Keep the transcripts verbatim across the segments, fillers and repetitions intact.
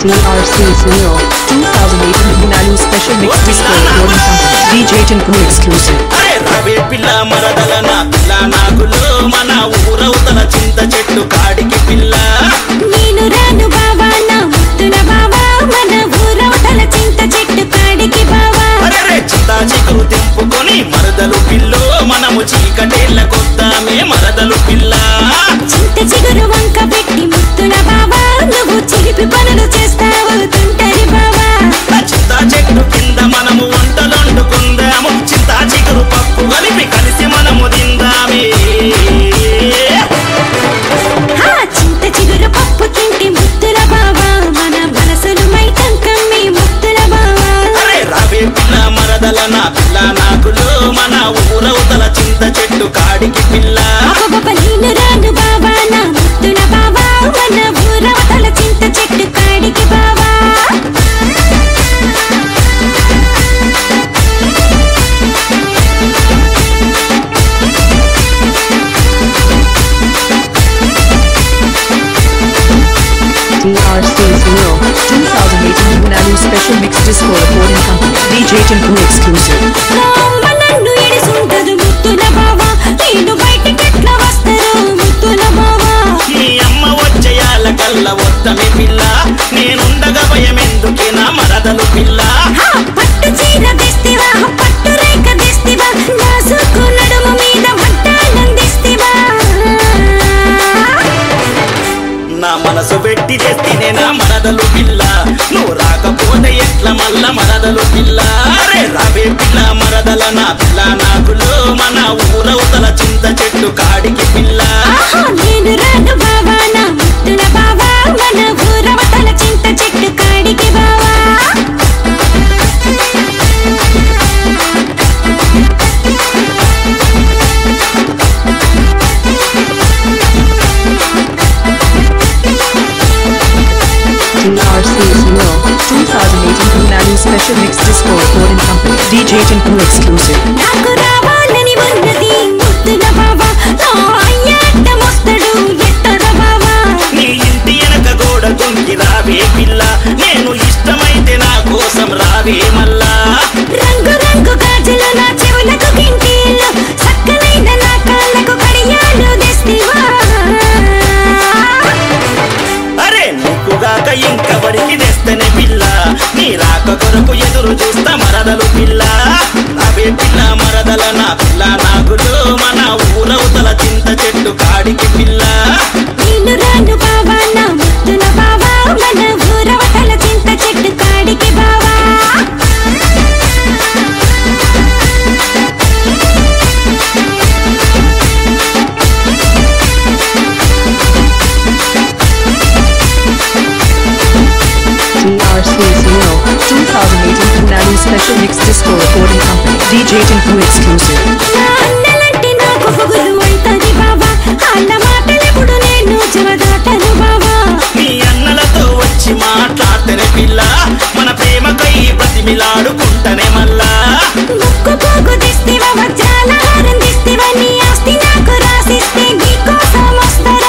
D R C's Real twenty eighteen Vinanu Special Mix Disco Recording Company D J Tinku exclusive. అరే రవే పిల్ల మరదల నా పిల్ల నాగులో మన ఊరవుతల చింత చెట్టు కాడికి పిల్ల నేను రాను బావా నా ముద్దుల బావా మన ఊరవుతల చింత చెట్టు కాడికి బావా. అరే చింతా చిగురు తెంపుకొని మరదలు పిల్లో మనము చీకటేళ్ళ కొద్దామే మరదలు పిల్ల. చింత చిగురు వంక పెట్టి ముద్దుల బావా నువ్వు చిలిపి పనులు చేస్తావు తుంటరి బావా. చింతా చెట్టు కింద మనము వంటలండుకుందాము చింతా చిగురు పప్పు కలిపి కలిసి మనము తిందామే. చింత చిగురు పప్పు తింటి ముద్దుల బావా మన మనసులు మైతం కమ్మి ముద్దుల బావా. అరే రవే పిల్ల మరదల నా పిల్ల నాకులో మన ఊరవుతల చింత చెట్టు కాడికి పిల్ల. నేను రాను బావా నా ముద్దుల బావా మన ఊరవుతల చింత చెట్టు కాడికి బావా. D R C's Real twenty eighteen Vinanu Special Mix Disco Recording Company D J Tinku exclusive. నన్ను ఎడిసుంటదు ముద్దుల బావా నేను బయటికెట్లా వస్తారు ముద్దుల బావా. నీ అమ్మ వచ్చేయాల కల్ల వద్దమి పిల్ల నేనుండగా భయమెందుకే నా మరదలు పిల్ల. పట్టు చీర తెస్తివా పట్టు రేఖ తెస్తివా నాసుకు నడుము మీద వడ్డానందిస్తివా. నా మనసు పెట్టి తెస్తినే నా మరదలు పిల్ల నువ్వు రాకపోతే ఎట్ల మల్ల మరదలు పిల్ల. అరే రావే పిల్ల మరదల నా పిల్ల నాకులో మన ఊరవుతల చింత చెట్టు కాడికి పిల్ల. నేను రాను బావా నా ముద్దుల బావా మన ఊరవతల చింత చెట్టు కాడికి బావా. D R C's Real twenty eighteen Vinanu Special Mix Disco Recording Company D J Tinku exclusive. నాకు రావాలని ఉన్నది ముద్దుల బావా నా అయ్యాట మోస్తడు ఎత్తర బావా. నీ ఇంటి వెనక గోడ దొంగి రావే పిల్ల నేను ఇష్టమైతే నా కోసం రావే మల్లా. రంగు రంగు గాజులు నా చెవులకు కింటీలు చక్కనైన నా కాళ్ళకు కడియాలు తెస్తివా. అరే నీకుగాక ఇంకవరికి తెస్తనే పిల్ల నీ రాక కొరకు ఎదురు చూస్తా మరదలు పిల్ల. అవే పిల్ల మరదల నా పిల్ల నాగులో మన ఊరవుతల చింత చెట్టు కాడికి పిల్ల. నేను రాను బావా నా ముద్దుల బావా మన ఊరవతల చింత చెట్టు కాడికి బావా. D R C's Real twenty eighteen Vinanu Special Mix Disco Recording Company D J Tinku exclusive. నా అన్నలంటే నాకు పొగురు అంటది బావా అన్న మాటలెప్పుడు నేను చెవదాటను బావా. నీ అన్నలతో వచ్చి మాట్లాడతనే పిల్ల మన ప్రేమకై బ్రతిమిలాడుకుంటనే మల్లా. ముక్కు పోగు తెస్తివా వజ్రాల హారం తెస్తివా నీ ఆస్తి నాకు రాసిస్తే నీకోసం వస్తారా.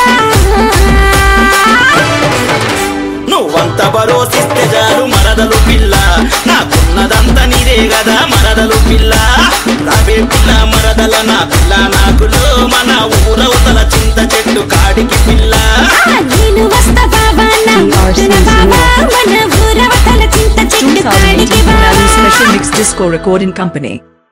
నువ్వంత భరోసిస్తే చాలు మరదలు పిల్ల నాకున్నదంతా నీదే కదా మరదలు పిల్ల. రావే పిల్ల మరదల నా పిల్ల నాకులో మన ఊరవుతల చింత చెట్టు కాడికి పిల్ల. నేను వస్తా బావా నా ముద్దుల బావా మన ఊరవతల చింత చెట్టు twenty కాడికి eighteen బావా. Vinanu Special Mix Disco Recording Company.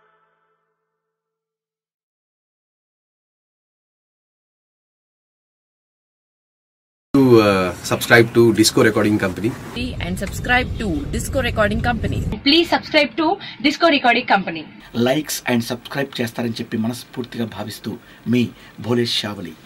To uh, subscribe to Disco Recording Company and subscribe to Disco Recording Company. Please subscribe to Disco Recording Company. Likes and subscribe చేస్తారని చెప్పి మనస్ఫూర్తిగా భావిస్తూ మీ భోలేష్ షావలి.